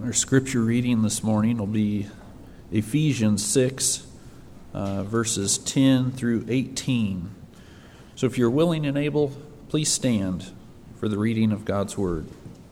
Our scripture reading this morning will be Ephesians 6, verses 10 through 18. So if you're willing and able, please stand for the reading of God's Word.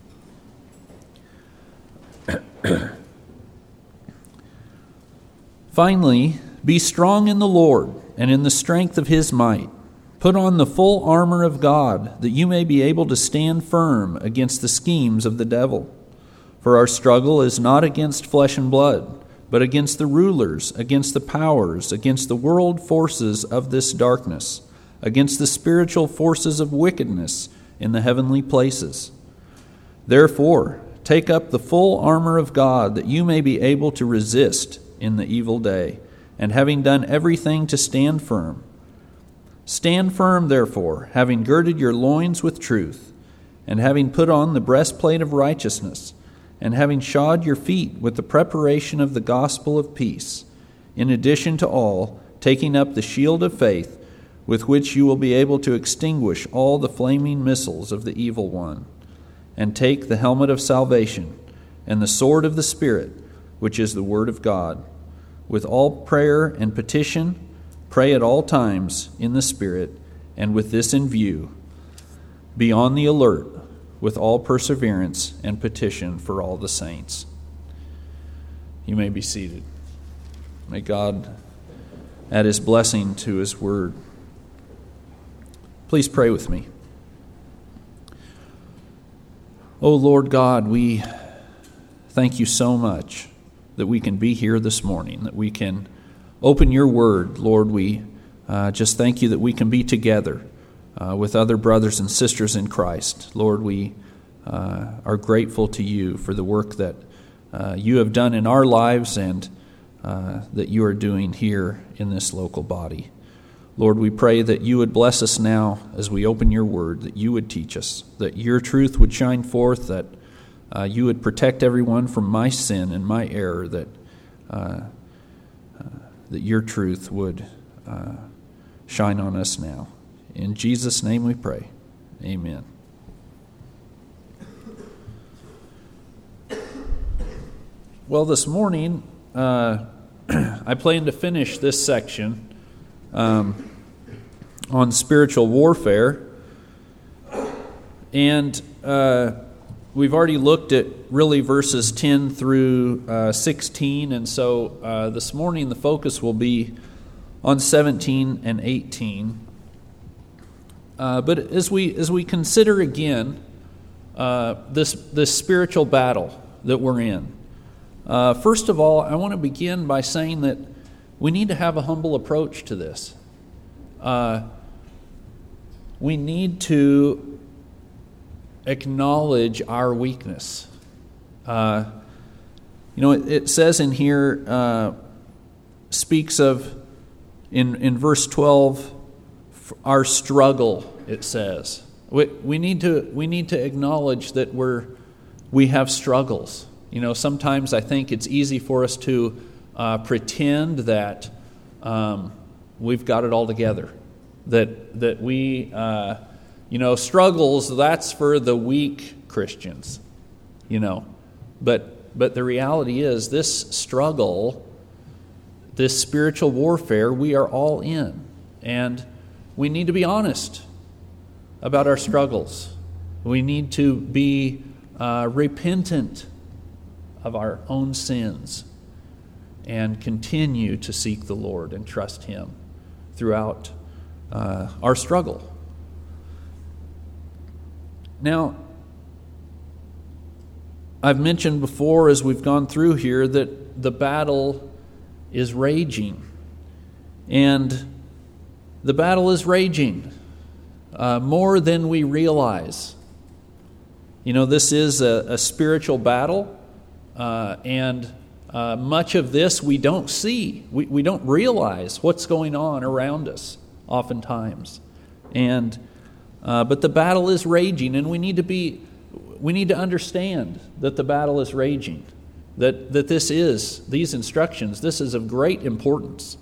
Finally, be strong in the Lord and in the strength of His might. Put on the full armor of God, that you may be able to stand firm against the schemes of the devil. For our struggle is not against flesh and blood, but against the rulers, against the powers, against the world forces of this darkness, against the spiritual forces of wickedness in the heavenly places. Therefore, take up the full armor of God, that you may be able to resist in the evil day, and having done everything, to stand firm. Stand firm, therefore, having girded your loins with truth, and having put on the breastplate of righteousness, and having shod your feet with the preparation of the gospel of peace, in addition to all, taking up the shield of faith, with which you will be able to extinguish all the flaming missiles of the evil one, and take the helmet of salvation, and the sword of the Spirit, which is the word of God. With all prayer and petition, pray at all times in the Spirit, and with this in view, be on the alert with all perseverance and petition for all the saints. You may be seated. May God add His blessing to His word. Please pray with me. Oh Lord God, we thank you so much that we can be here this morning, that we can open your word. Lord, we just thank you that we can be together with other brothers and sisters in Christ. Lord, we are grateful to you for the work that you have done in our lives and that you are doing here in this local body. Lord, we pray that you would bless us now as we open your word, that you would teach us, that your truth would shine forth, that you would protect everyone from my sin and my error, that your truth would shine on us now. In Jesus' name we pray. Amen. Well, this morning, I plan to finish this section on spiritual warfare. And we've already looked at really verses 10 through 16. And so this morning the focus will be on 17 and 18. But as we consider again this spiritual battle that we're in, first of all, I want to begin by saying that we need to have a humble approach to this. We need to acknowledge our weakness. It says in here, speaks of, in verse 12, our struggle, it says. We need to acknowledge that we have struggles. Sometimes I think it's easy for us to pretend that we've got it all together. That we, struggles, that's for the weak Christians, But the reality is this struggle, this spiritual warfare, we are all in. And we need to be honest about our struggles. We need to be repentant of our own sins and continue to seek the Lord and trust Him throughout our struggle. Now, I've mentioned before as we've gone through here that the battle is raging. And the battle is raging more than we realize. This is a spiritual battle, and much of this we don't see. We don't realize what's going on around us oftentimes. But the battle is raging, and we need to understand that the battle is raging, that these instructions, this is of great importance.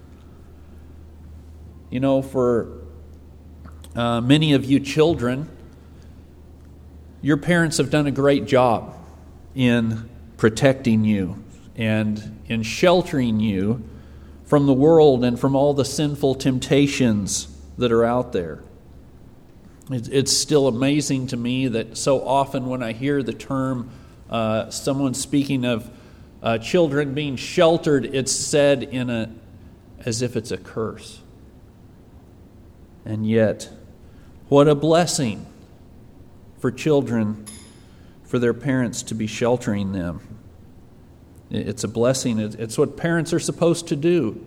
For many of you children, your parents have done a great job in protecting you and in sheltering you from the world and from all the sinful temptations that are out there. It's still amazing to me that so often when I hear the term, someone speaking of children being sheltered, it's said as if it's a curse. And yet, what a blessing for children, for their parents to be sheltering them. It's a blessing. It's what parents are supposed to do.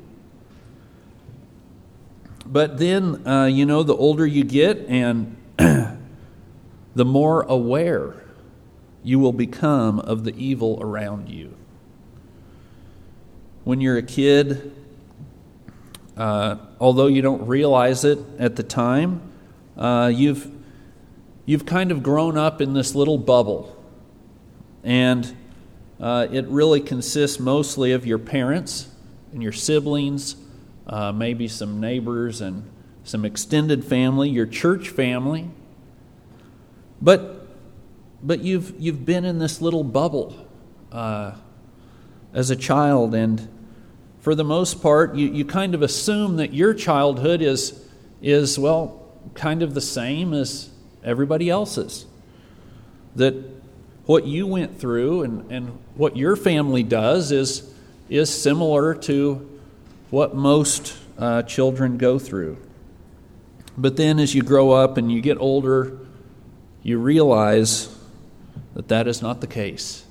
But then, the older you get and the more aware you will become of the evil around you. When you're a kid, although you don't realize it at the time, you've kind of grown up in this little bubble. And it really consists mostly of your parents and your siblings, maybe some neighbors and some extended family, your church family. But you've been in this little bubble as a child, and for the most part, you kind of assume that your childhood is kind of the same as everybody else's. That what you went through and what your family does is similar to what most children go through. But then as you grow up and you get older, you realize that is not the case.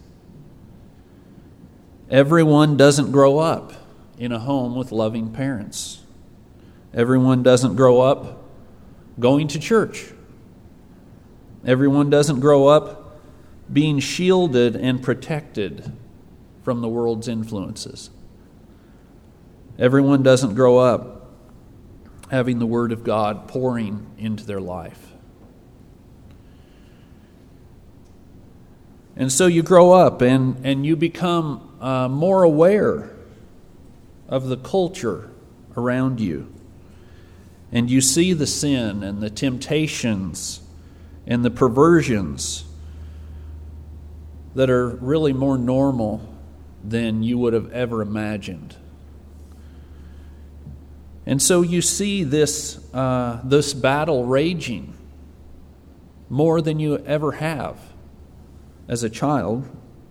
Everyone doesn't grow up in a home with loving parents. Everyone doesn't grow up going to church. Everyone doesn't grow up being shielded and protected from the world's influences. Everyone doesn't grow up having the Word of God pouring into their life. And so you grow up and you become more aware of the culture around you. And you see the sin and the temptations and the perversions that are really more normal than you would have ever imagined. And so you see this battle raging more than you ever have as a child.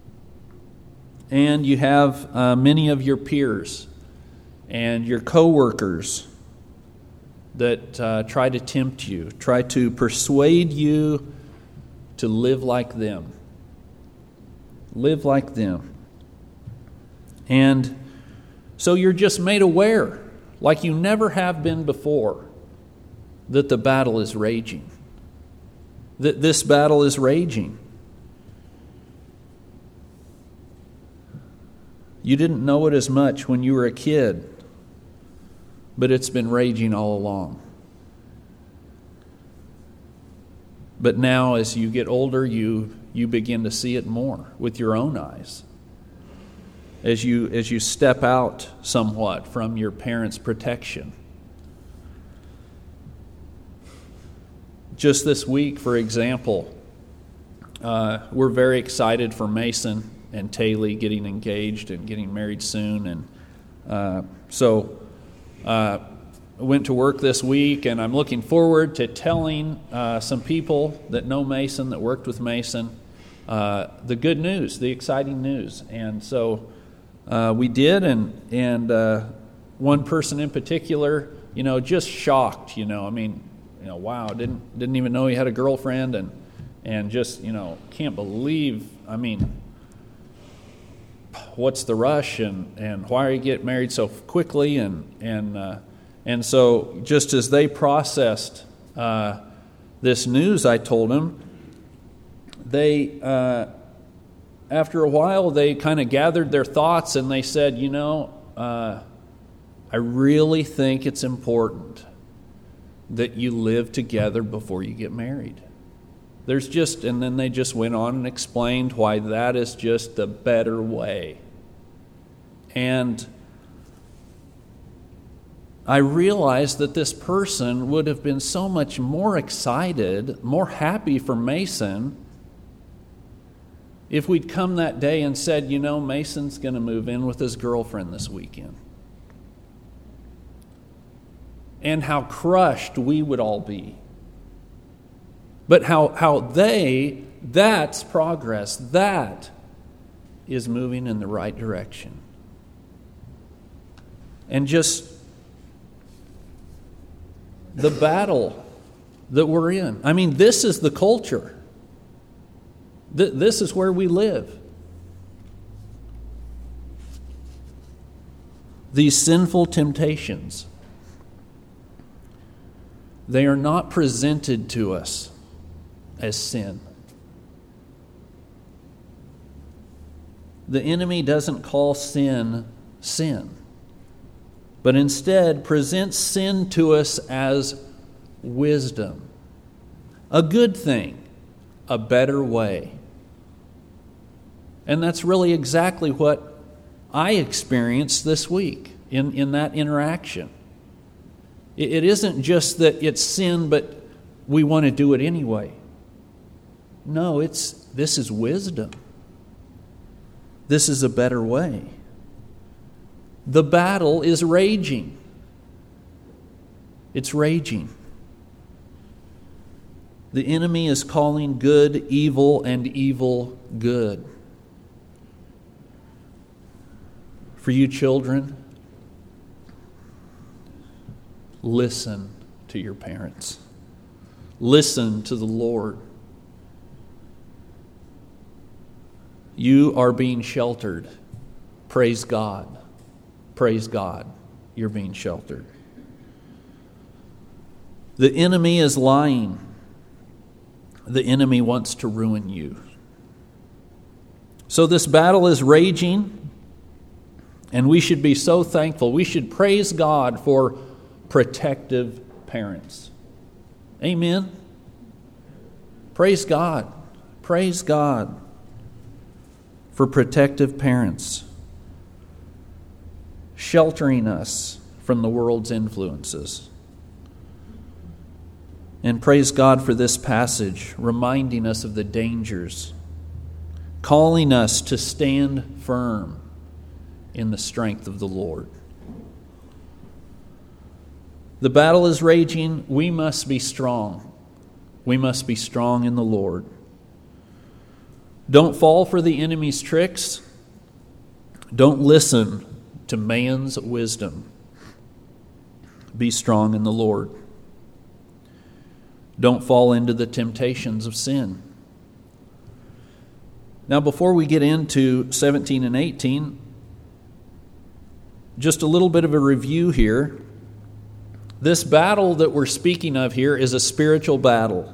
And you have many of your peers and your coworkers that try to tempt you, try to persuade you to live like them. Live like them. And so you're just made aware, like you never have been before, that the battle is raging. That this battle is raging. You didn't know it as much when you were a kid, but it's been raging all along. But now as you get older, you begin to see it more with your own eyes. As you step out somewhat from your parents' protection. Just this week, for example, we're very excited for Mason and Taylee getting engaged and getting married soon. And so I went to work this week, and I'm looking forward to telling some people that know Mason, that worked with Mason, the good news, the exciting news. And so we did, and one person in particular, just shocked. Wow, didn't even know he had a girlfriend, and just can't believe. What's the rush, and why are you getting married so quickly? And so just as they processed this news, I told them, they after a while they kind of gathered their thoughts and they said, I really think it's important that you live together before you get married. And then they just went on and explained why that is just the better way. And I realized that this person would have been so much more excited, more happy for Mason, if we'd come that day and said, Mason's going to move in with his girlfriend this weekend. And how crushed we would all be. But that's progress. That is moving in the right direction. And just the battle that we're in. I mean, this is the culture. This is where we live. These sinful temptations, they are not presented to us as sin. The enemy doesn't call sin, but instead presents sin to us as wisdom, a good thing, a better way. And that's really exactly what I experienced this week in that interaction. It isn't just that it's sin, but we want to do it anyway. No, this is wisdom. This is a better way. The battle is raging. It's raging. The enemy is calling good evil and evil good. For you children, listen to your parents. Listen to the Lord. You are being sheltered. Praise God. Praise God. You're being sheltered. The enemy is lying. The enemy wants to ruin you. So this battle is raging, and we should be so thankful. We should praise God for protective parents. Amen. Praise God. Praise God for protective parents, sheltering us from the world's influences. And praise God for this passage, reminding us of the dangers, calling us to stand firm in the strength of the Lord. The battle is raging. We must be strong. We must be strong in the Lord. Don't fall for the enemy's tricks. Don't listen to man's wisdom. Be strong in the Lord. Don't fall into the temptations of sin. Now, before we get into 17 and 18, just a little bit of a review here. This battle that we're speaking of here is a spiritual battle.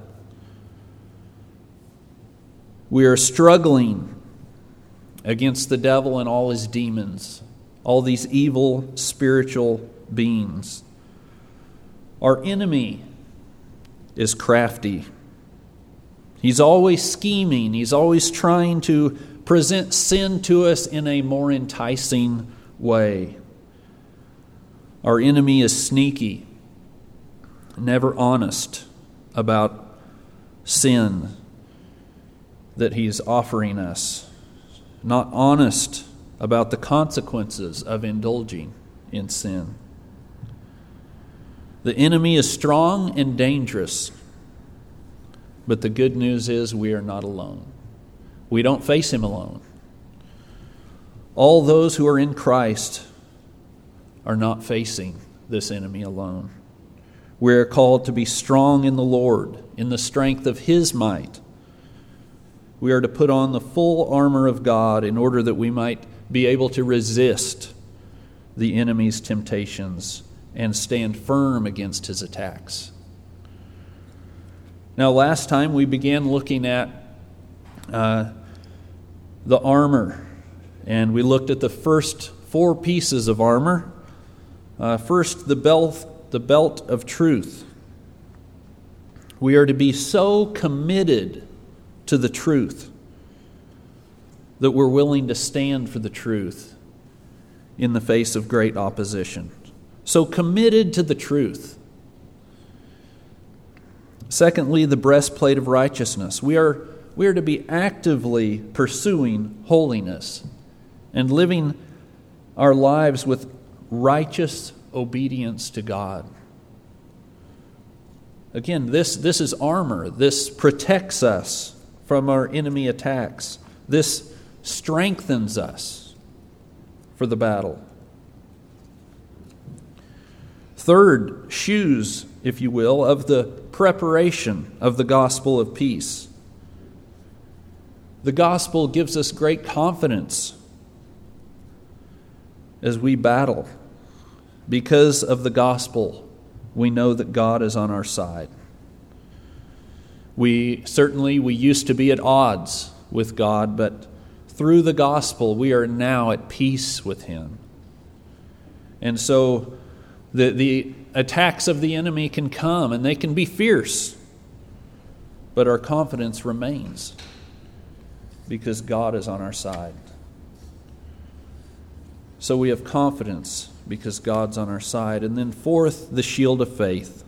We are struggling against the devil and all his demons, all these evil spiritual beings. Our enemy is crafty. He's always scheming. He's always trying to present sin to us in a more enticing way. Our enemy is sneaky, never honest about sin that he's offering us, not honest about the consequences of indulging in sin. The enemy is strong and dangerous, but the good news is we are not alone. We don't face him alone. All those who are in Christ are not facing this enemy alone. We are called to be strong in the Lord, in the strength of his might. We are to put on the full armor of God in order that we might be able to resist the enemy's temptations and stand firm against his attacks. Now, last time we began looking at the armor, and we looked at the first 4 pieces of armor. First, the belt of truth. We are to be so committed to the truth that we're willing to stand for the truth in the face of great opposition. So committed to the truth. Secondly, the breastplate of righteousness. We are to be actively pursuing holiness and living our lives with righteous obedience to God. Again, this is armor. This protects us from our enemy attacks. This strengthens us for the battle. Third, shoes, if you will, of the preparation of the gospel of peace. The gospel gives us great confidence as we battle. Because of the gospel, we know that God is on our side. We used to be at odds with God, but through the gospel, we are now at peace with Him. And so the attacks of the enemy can come, and they can be fierce, but our confidence remains because God is on our side. So we have confidence because God's on our side. And then fourth, the shield of faith.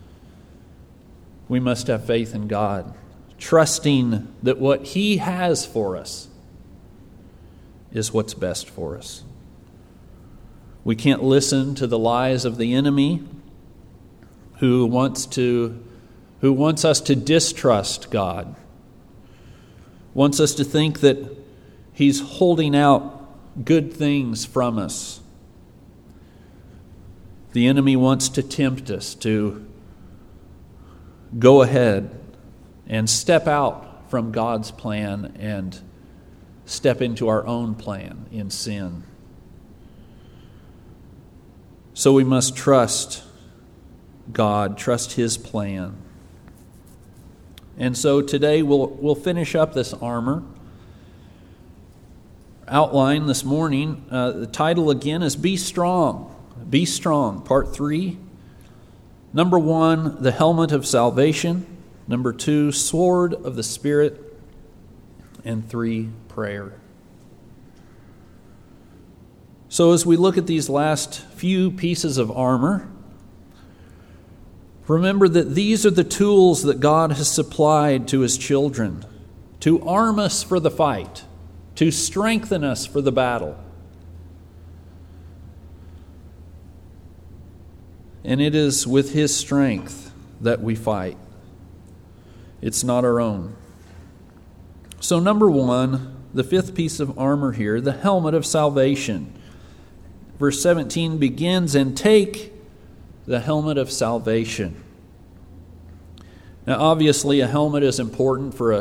We must have faith in God, trusting that what He has for us is what's best for us. We can't listen to the lies of the enemy who wants us to distrust God, wants us to think that He's holding out good things from us. The enemy wants to tempt us to go ahead and step out from God's plan and step into our own plan in sin. So we must trust God, trust His plan. And so today we'll finish up this armor outline this morning. The title again is Be Strong. Be Strong, Part 3. Number 1, the helmet of salvation. Number 2, sword of the Spirit. And 3, prayer. So as we look at these last few pieces of armor, remember that these are the tools that God has supplied to His children to arm us for the fight, to strengthen us for the battle. And it is with His strength that we fight. It's not our own. So number 1, the fifth piece of armor here, the helmet of salvation. Verse 17 begins, and take the helmet of salvation. Now obviously a helmet is important for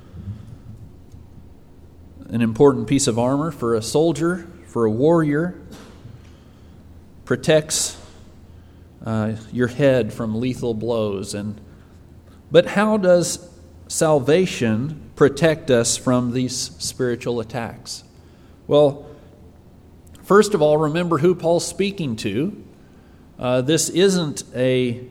an important piece of armor for a soldier, for a warrior. Protects your head from lethal blows. But how does salvation protect us from these spiritual attacks? Well, first of all, remember who Paul's speaking to. This isn't a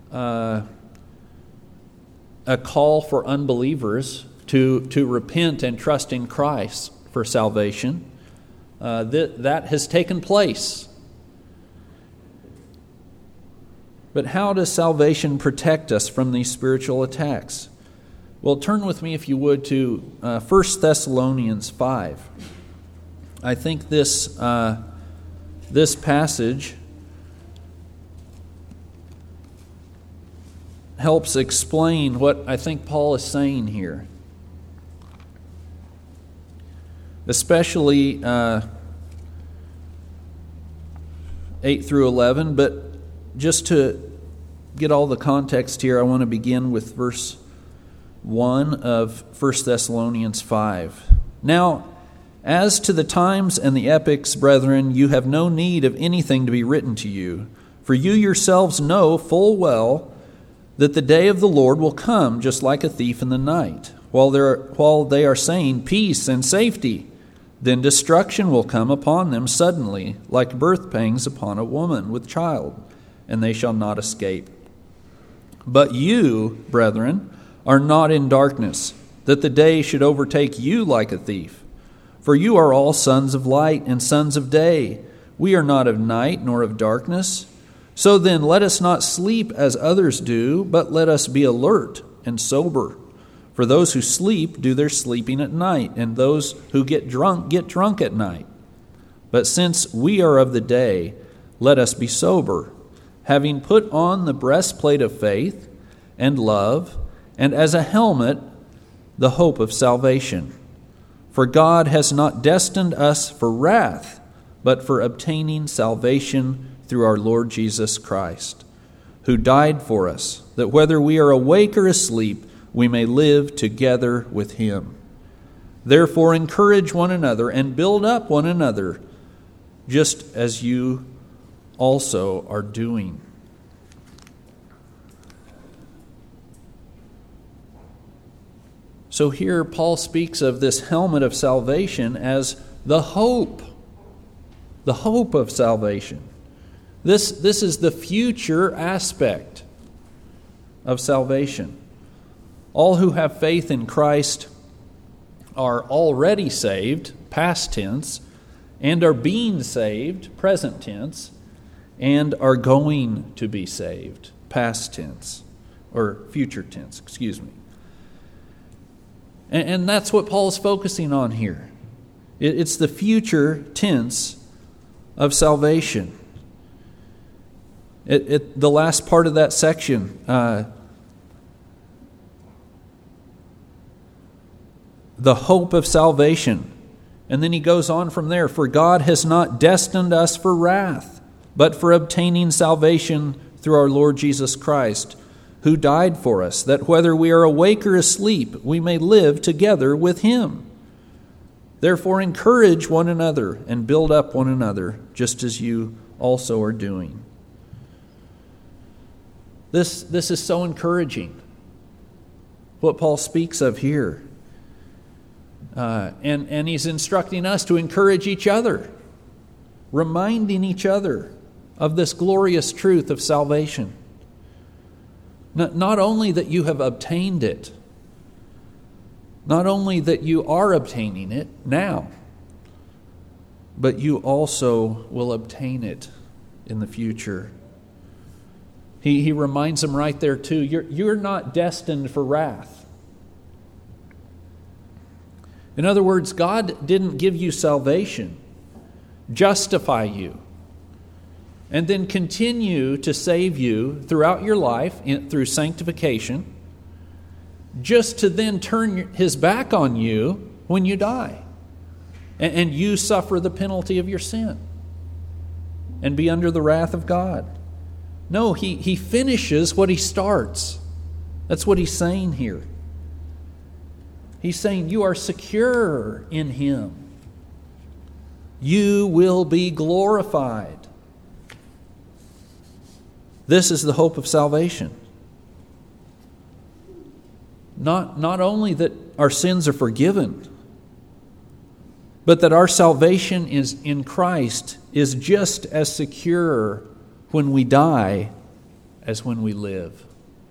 call for unbelievers to repent and trust in Christ for salvation. That has taken place. But how does salvation protect us from these spiritual attacks? Well, turn with me, if you would, to 1 Thessalonians 5. I think this passage helps explain what I think Paul is saying here. Especially 8 through 11, but just to get all the context here, I want to begin with verse 1 of 1 Thessalonians 5. Now, as to the times and the epochs, brethren, you have no need of anything to be written to you, for you yourselves know full well that the day of the Lord will come just like a thief in the night. While they are saying peace and safety, then destruction will come upon them suddenly, like birth pangs upon a woman with child, and they shall not escape. But you, brethren, are not in darkness, that the day should overtake you like a thief. For you are all sons of light and sons of day. We are not of night nor of darkness. So then let us not sleep as others do, but let us be alert and sober. For those who sleep do their sleeping at night, and those who get drunk at night. But since we are of the day, let us be sober, having put on the breastplate of faith and love, and as a helmet, the hope of salvation. For God has not destined us for wrath, but for obtaining salvation through our Lord Jesus Christ, who died for us, that whether we are awake or asleep, we may live together with him. Therefore encourage one another and build up one another, just as you also are doing. So here Paul speaks of this helmet of salvation as the hope of salvation. This is the future aspect of salvation. All who have faith in Christ are already saved, past tense, and are being saved, present tense, and are going to be saved, past tense, or future tense, excuse me. And that's what Paul is focusing on here. It's the future tense of salvation. The last part of that section, the hope of salvation. And then he goes on from there. For God has not destined us for wrath, but for obtaining salvation through our Lord Jesus Christ, who died for us, that whether we are awake or asleep, we may live together with him. Therefore encourage one another and build up one another, just as you also are doing. This is so encouraging, what Paul speaks of here. And he's instructing us to encourage each other, reminding each other of this glorious truth of salvation. Not only that you have obtained it, not only that you are obtaining it now, but you also will obtain it in the future. He reminds them right there too, you're not destined for wrath. In other words, God didn't give you salvation, justify you, and then continue to save you throughout your life through sanctification, just to then turn his back on you when you die, and you suffer the penalty of your sin and be under the wrath of God. No, he finishes what he starts. That's what he's saying here. He's saying you are secure in him. You will be glorified. This is the hope of salvation. Not only that our sins are forgiven, but that our salvation is in Christ is just as secure when we die as when we live.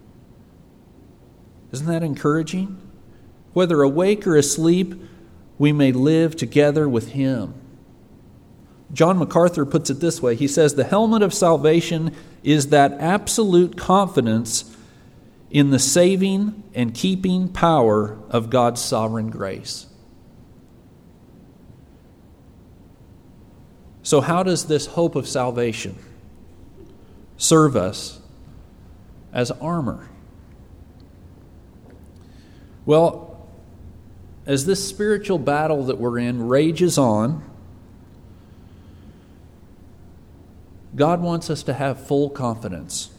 Isn't that encouraging? Whether awake or asleep, we may live together with him. John MacArthur puts it this way. He says, the helmet of salvation is that absolute confidence in the saving and keeping power of God's sovereign grace. So how does this hope of salvation serve us as armor? Well, as this spiritual battle that we're in rages on, God wants us to have full confidence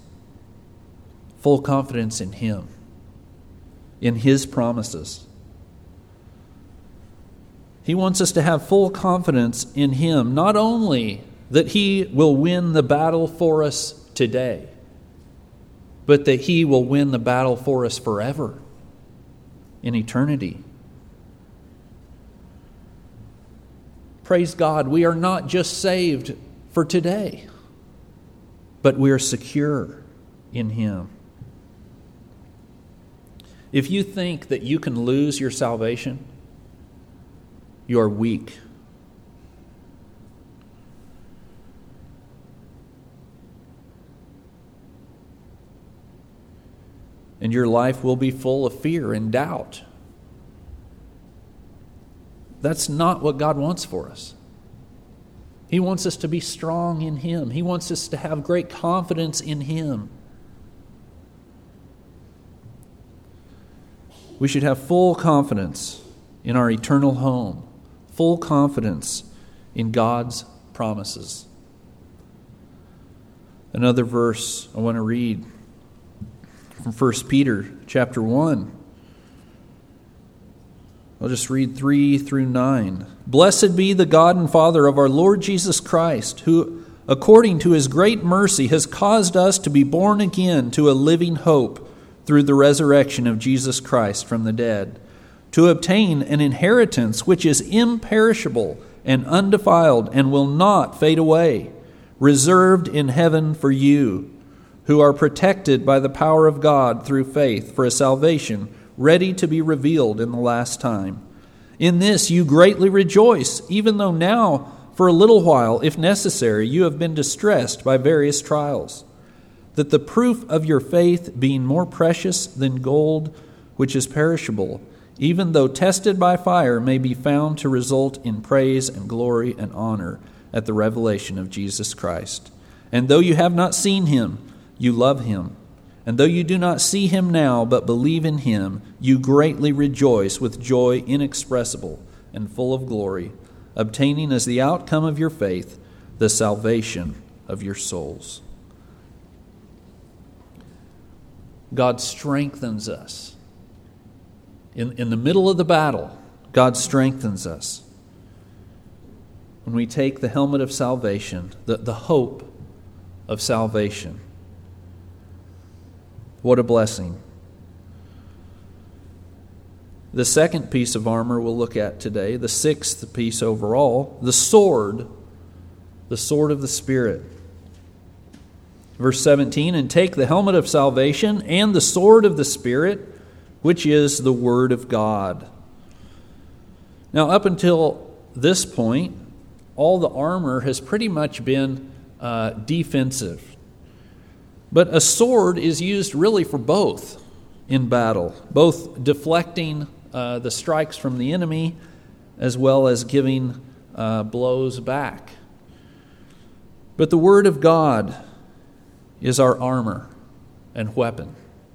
in him, in his promises. He wants us to have full confidence in him, not only that he will win the battle for us today, but that he will win the battle for us forever, in eternity. Praise God, we are not just saved for today, but we are secure in him. If you think that you can lose your salvation, you are weak. and your life will be full of fear and doubt. That's not what God wants for us. He wants us to be strong in Him. He wants us to have great confidence in Him. We should have full confidence in our eternal home, full confidence in God's promises. Another verse I want to read from 1 Peter chapter 1. I'll just read 3 through 9. Blessed be the God and Father of our Lord Jesus Christ, who, according to His great mercy, has caused us to be born again to a living hope through the resurrection of Jesus Christ from the dead, to obtain an inheritance which is imperishable and undefiled and will not fade away, reserved in heaven for you, who are protected by the power of God through faith for a salvation ready to be revealed in the last time. In this you greatly rejoice, even though now, for a little while, if necessary, you have been distressed by various trials, that the proof of your faith, being more precious than gold, which is perishable, even though tested by fire, may be found to result in praise and glory and honor at the revelation of Jesus Christ. And though you have not seen Him, you love Him. And though you do not see Him now, but believe in Him, you greatly rejoice with joy inexpressible and full of glory, obtaining as the outcome of your faith the salvation of your souls. God strengthens us. In the middle of the battle, God strengthens us. When we take the helmet of salvation, the hope of salvation. What a blessing. The second piece of armor we'll look at today, the sixth piece overall, the sword of the Spirit. Verse 17, and take the helmet of salvation and the sword of the Spirit, which is the Word of God. Now, up until this point, all the armor has pretty much been defensive. But a sword is used really for both in battle, both deflecting the strikes from the enemy as well as giving blows back. But the Word of God is our armor and weapon.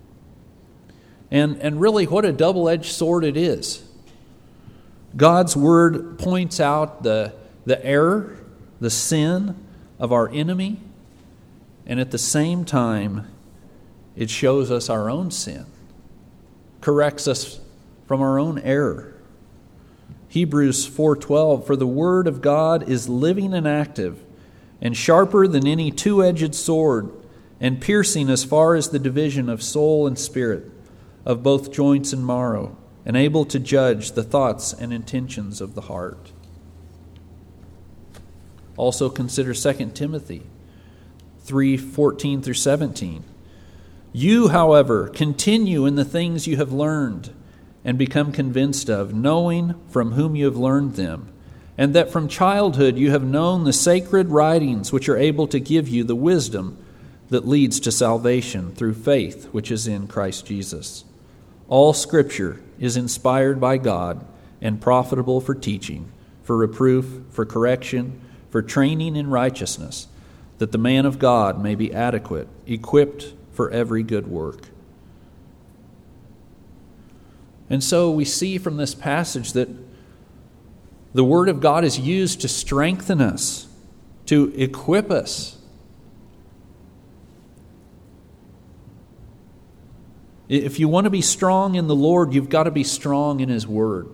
And really what a double-edged sword it is. God's Word points out the error, the sin of our enemy, and at the same time, it shows us our own sin, corrects us from our own error. Hebrews 4:12, for the Word of God is living and active, and sharper than any two-edged sword, and piercing as far as the division of soul and spirit, of both joints and marrow, and able to judge the thoughts and intentions of the heart. Also consider 2 Timothy 3:14 through 17. You, however, continue in the things you have learned and become convinced of, knowing from whom you have learned them, and that from childhood you have known the sacred writings which are able to give you the wisdom that leads to salvation through faith which is in Christ Jesus. All Scripture is inspired by God and profitable for teaching, for reproof, for correction, for training in righteousness, that the man of God may be adequate, equipped for every good work. And so we see from this passage that the Word of God is used to strengthen us, to equip us. If you want to be strong in the Lord, you've got to be strong in His Word.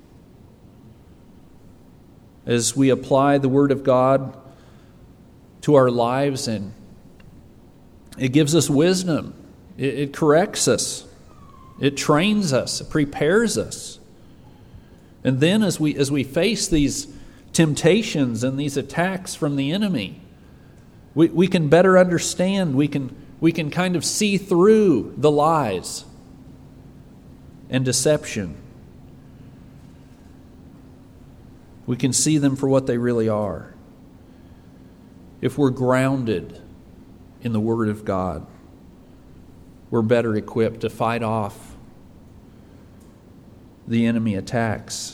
As we apply the Word of God to our lives, and it gives us wisdom, it corrects us, it trains us, it prepares us. And then as we face these temptations and these attacks from the enemy, we can better understand, we can kind of see through the lies and deception. We can see them for what they really are, if we're grounded in the Word of God. we're better equipped to fight off the enemy attacks.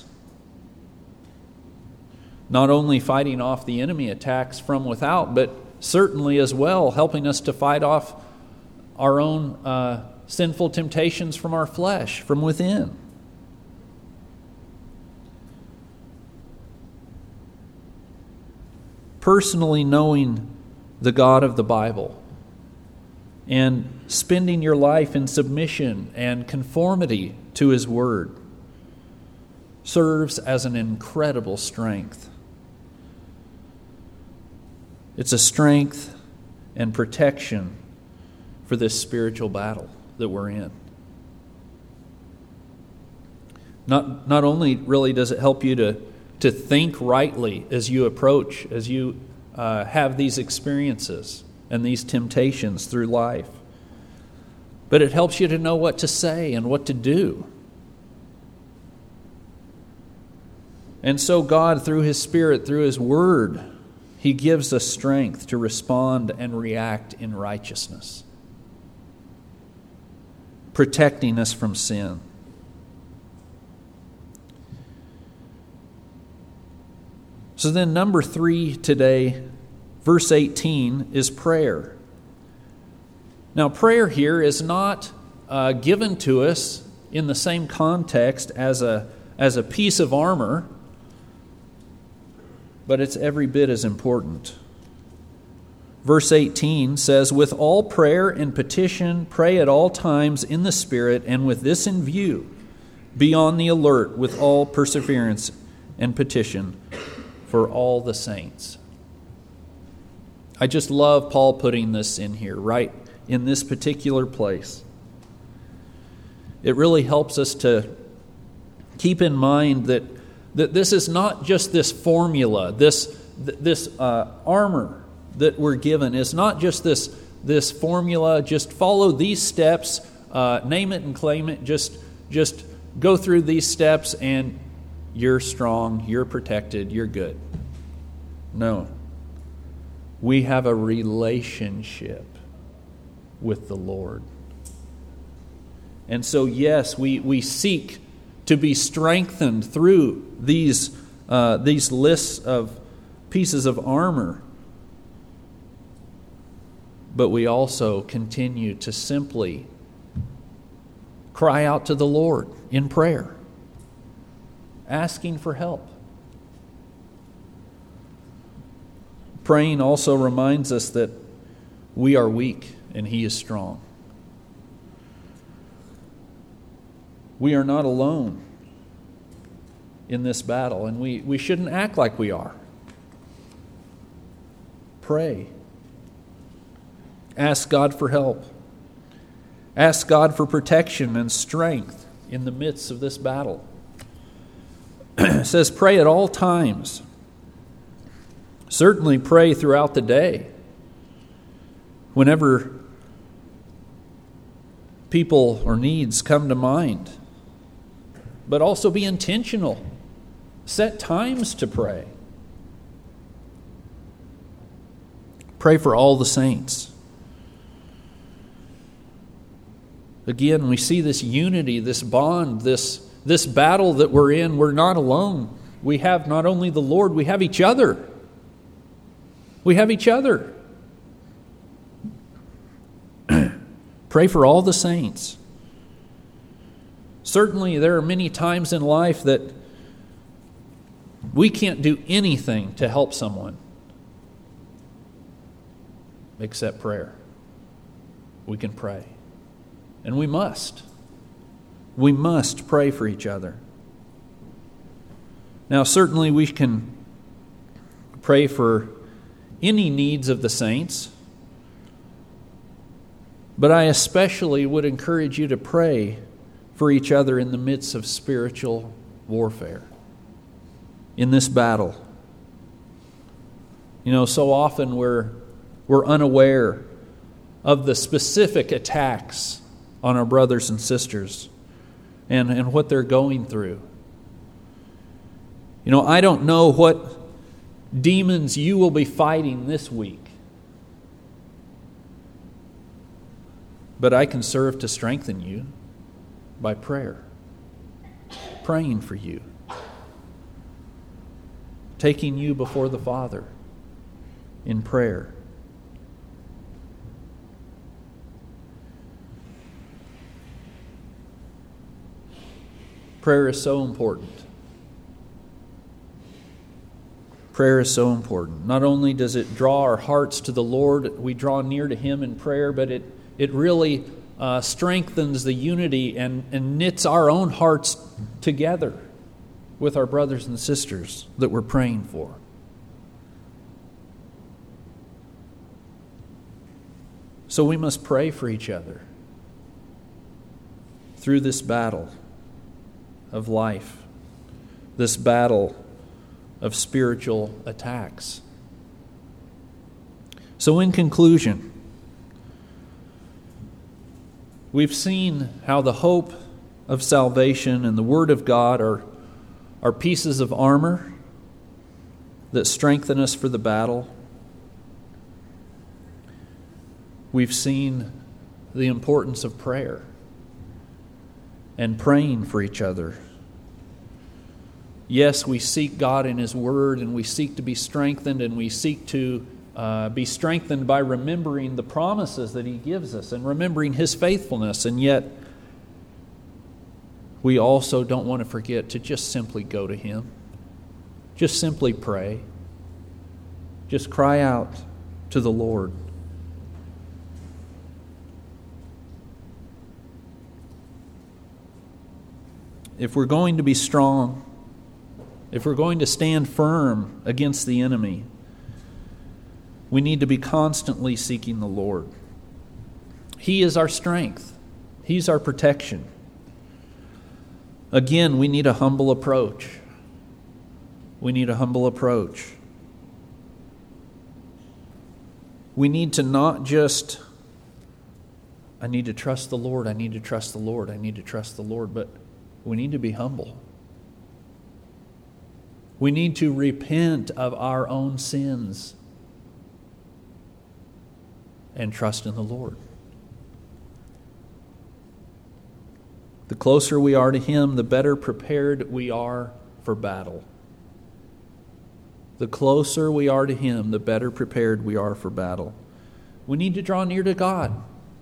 Not only fighting off the enemy attacks from without, but certainly as well helping us to fight off our own sinful temptations from our flesh, from within. Personally knowing the God of the Bible and spending your life in submission and conformity to His Word serves as an incredible strength. It's a strength and protection for this spiritual battle that we're in. Not only really does it help you to think rightly as you approach, as you have these experiences and these temptations through life, but it helps you to know what to say and what to do. And so God, through His Spirit, through His Word, He gives us strength to respond and react in righteousness, protecting us from sin. So then number 3 today, verse 18, is prayer. Now prayer here is not given to us in the same context as a piece of armor, but it's every bit as important. Verse 18 says, "With all prayer and petition, pray at all times in the Spirit, and with this in view, be on the alert with all perseverance and petition for all the saints." I just love Paul putting this in here, right in this particular place. It really helps us to keep in mind that this is not just this formula, this armor that we're given is not just this formula, just follow these steps, name it and claim it, just go through these steps and you're strong, you're protected, you're good. No. We have a relationship with the Lord. And so yes, we seek to be strengthened through these lists of pieces of armor. But we also continue to simply cry out to the Lord in prayer, asking for help. Praying also reminds us that we are weak and He is strong. We are not alone in this battle, and we shouldn't act like we are. Pray. Ask God for help. Ask God for protection and strength in the midst of this battle. It says, pray at all times. Certainly pray throughout the day. Whenever people or needs come to mind. But also be intentional. Set times to pray. Pray for all the saints. Again, we see this unity, this bond, this battle that we're in. We're not alone. We have not only the Lord, we have each other. We have each other. Pray for all the saints. Certainly, there are many times in life that we can't do anything to help someone except prayer. We can pray. And we must. We must pray for each other. Now, certainly we can pray for any needs of the saints, but I especially would encourage you to pray for each other in the midst of spiritual warfare, in this battle. You know, so often we're unaware of the specific attacks on our brothers and sisters and what they're going through. You know, I don't know what demons you will be fighting this week. But I can serve to strengthen you by prayer, praying for you, taking you before the Father in prayer. Prayer is so important. Prayer is so important. Not only does it draw our hearts to the Lord, we draw near to Him in prayer, but it really strengthens the unity and knits our own hearts together with our brothers and sisters that we're praying for. So we must pray for each other through this battle of life, this battle of spiritual attacks. So in conclusion, we've seen how the hope of salvation and the Word of God are pieces of armor that strengthen us for the battle. We've seen the importance of prayer and praying for each other. Yes, we seek God in His Word, and we seek to be strengthened, and we seek to be strengthened by remembering the promises that He gives us and remembering His faithfulness. And yet, we also don't want to forget to just simply go to Him. Just simply pray. Just cry out to the Lord. If we're going to be strong, if we're going to stand firm against the enemy, we need to be constantly seeking the Lord. He is our strength. He's our protection. Again, we need a humble approach. We need a humble approach. We need to not just, I need to trust the Lord, I need to trust the Lord, I need to trust the Lord, but we need to be humble. We need to repent of our own sins and trust in the Lord. The closer we are to Him, the better prepared we are for battle. The closer we are to Him, the better prepared we are for battle. We need to draw near to God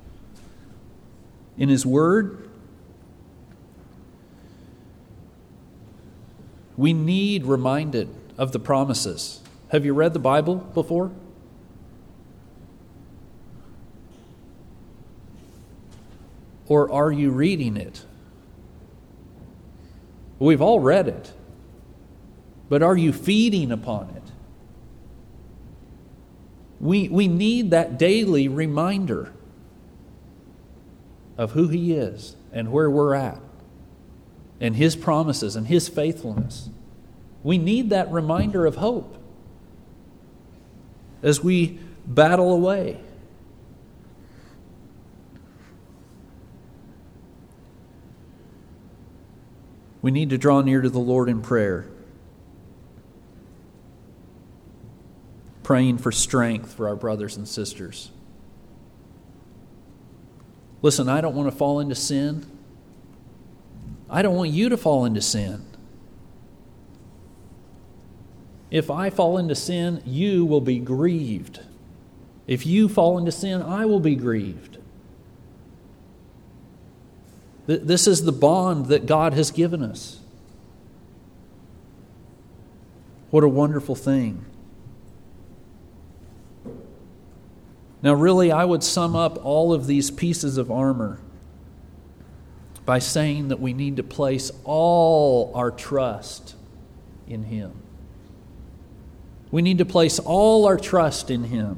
in His Word. We need reminded of the promises. Have you read the Bible before? Or are you reading it? We've all read it. But are you feeding upon it? We need that daily reminder of who He is and where we're at, and His promises and His faithfulness. We need that reminder of hope as we battle away. We need to draw near to the Lord in prayer, praying for strength for our brothers and sisters. Listen, I don't want to fall into sin. I don't want you to fall into sin. If I fall into sin, you will be grieved. If you fall into sin, I will be grieved. This is the bond that God has given us. What a wonderful thing. Now, really, I would sum up all of these pieces of armor by saying that we need to place all our trust in Him. We need to place all our trust in Him.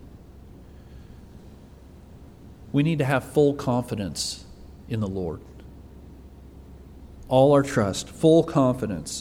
We need to have full confidence in the Lord. All our trust, full confidence.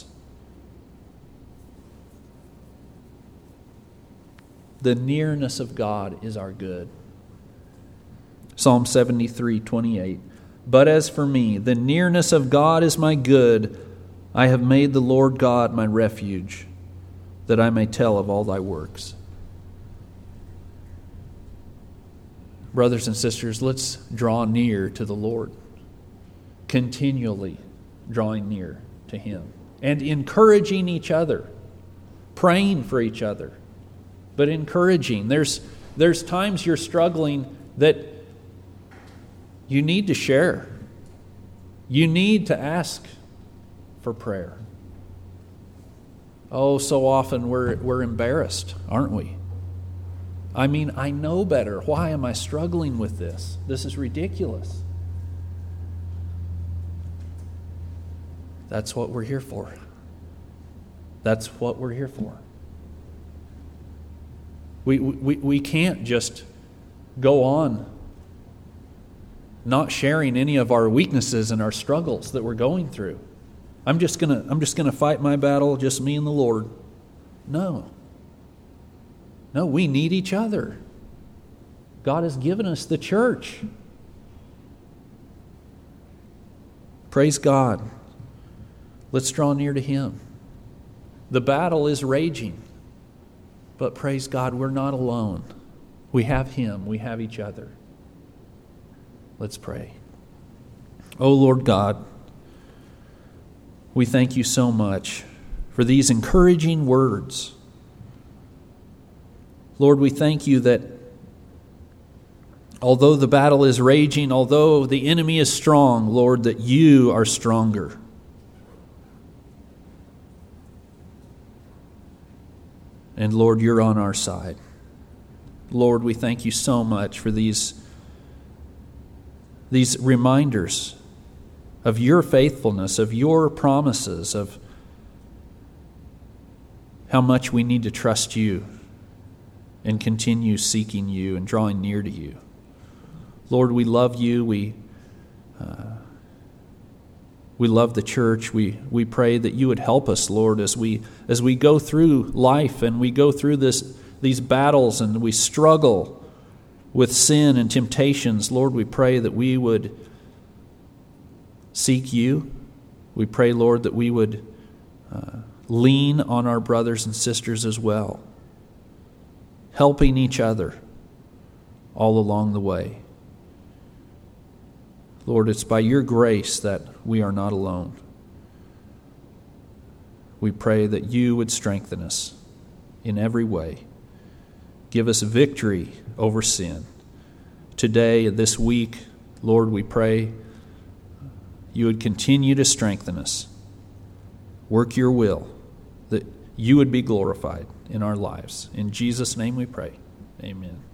The nearness of God is our good. Psalm 73:28. But as for me, the nearness of God is my good. I have made the Lord God my refuge, that I may tell of all thy works. Brothers and sisters, let's draw near to the Lord, continually drawing near to Him and encouraging each other, praying for each other, but encouraging. There's times you're struggling that you need to share. You need to ask for prayer. Oh, so often we're embarrassed, aren't we? I mean, I know better. Why am I struggling with this? This is ridiculous. That's what we're here for. That's what we're here for. We can't just go on not sharing any of our weaknesses and our struggles that we're going through. I'm just gonna fight my battle, just me and the Lord. No, we need each other. God has given us the church. Praise God. Let's draw near to Him. The battle is raging, but praise God, we're not alone. We have Him. We have each other. Let's pray. Oh Lord God, we thank You so much for these encouraging words. Lord, we thank You that although the battle is raging, although the enemy is strong, Lord, that You are stronger. And Lord, You're on our side. Lord, we thank You so much for these reminders of Your faithfulness, of Your promises, of how much we need to trust You and continue seeking You and drawing near to You. Lord, we love You. We love the church. We pray that You would help us, Lord, as we go through life and we go through these battles and we struggle with sin and temptations. Lord, we pray that we would seek You. We pray, Lord, that we would lean on our brothers and sisters as well, helping each other all along the way. Lord, it's by Your grace that we are not alone. We pray that You would strengthen us in every way. Give us victory over sin. Today, this week, Lord, we pray You would continue to strengthen us. Work Your will, that You would be glorified in our lives. In Jesus' name we pray. Amen.